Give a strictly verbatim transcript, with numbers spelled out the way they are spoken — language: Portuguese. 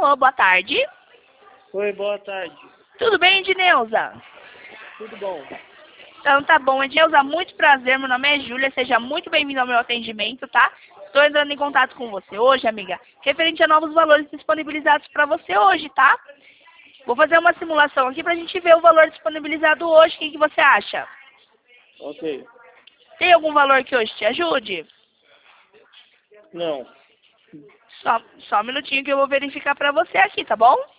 Alô, boa tarde. Oi, boa tarde. Tudo bem, Edneuza? Tudo bom? Então tá bom, Edneuza, muito prazer, meu nome é Júlia, seja muito bem-vindo ao meu atendimento, tá? Estou entrando em contato com você hoje, amiga, referente a novos valores disponibilizados para você hoje, tá? Vou fazer uma simulação aqui pra gente ver o valor disponibilizado hoje, o que, que você acha? Ok. Tem algum valor que hoje te ajude? Não. Só, só um minutinho que eu vou verificar pra você aqui, tá bom?